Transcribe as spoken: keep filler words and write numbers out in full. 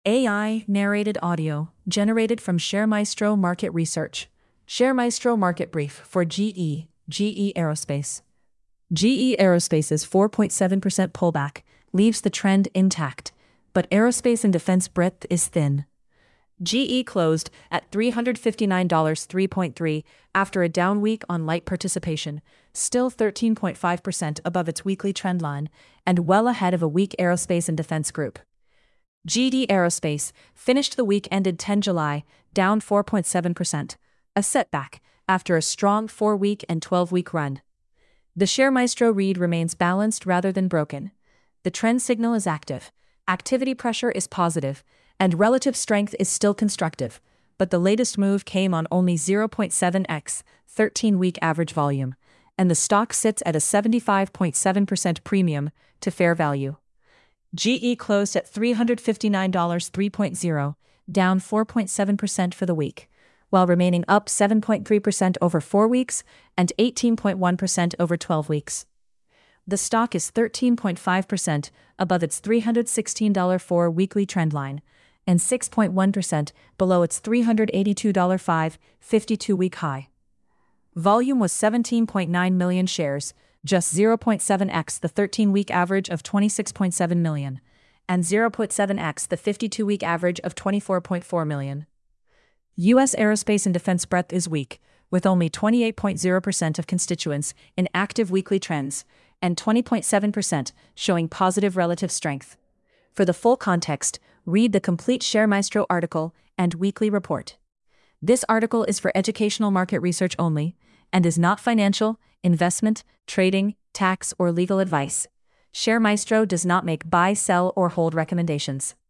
A I narrated audio generated from ShareMaestro Market Research. ShareMaestro Market Brief for G E, G E Aerospace. G E Aerospace's four point seven percent pullback leaves the trend intact, but aerospace and defense breadth is thin. G E closed at three hundred fifty-nine dollars and three point three after a down week on light participation, still thirteen point five percent above its weekly trend line and well ahead of a weak aerospace and defense group. G D Aerospace finished the week ended the tenth of July, down four point seven percent, a setback after a strong four-week and twelve-week run. The ShareMaestro read remains balanced rather than broken. The trend signal is active, activity pressure is positive, and relative strength is still constructive, but the latest move came on only zero point seven x thirteen-week average volume, and the stock sits at a seventy-five point seven percent premium to fair value. G E closed at three hundred fifty-nine dollars and three point zero, down four point seven percent for the week, while remaining up seven point three percent over four weeks and eighteen point one percent over twelve weeks. The stock is thirteen point five percent above its three hundred sixteen dollars four-weekly trendline and six point one percent below its three hundred eighty-two dollars five fifty-two-week high. Volume was seventeen point nine million shares, just zero point seven x the thirteen-week average of twenty-six point seven million, and zero point seven x the fifty-two-week average of twenty-four point four million. U S aerospace and defense breadth is weak, with only twenty-eight point zero percent of constituents in active weekly trends, and twenty point seven percent showing positive relative strength. For the full context, read the complete ShareMaestro article and weekly report. This article is for educational market research only, and is not financial, investment, trading, tax, or legal advice. ShareMaestro does not make buy, sell, or hold recommendations.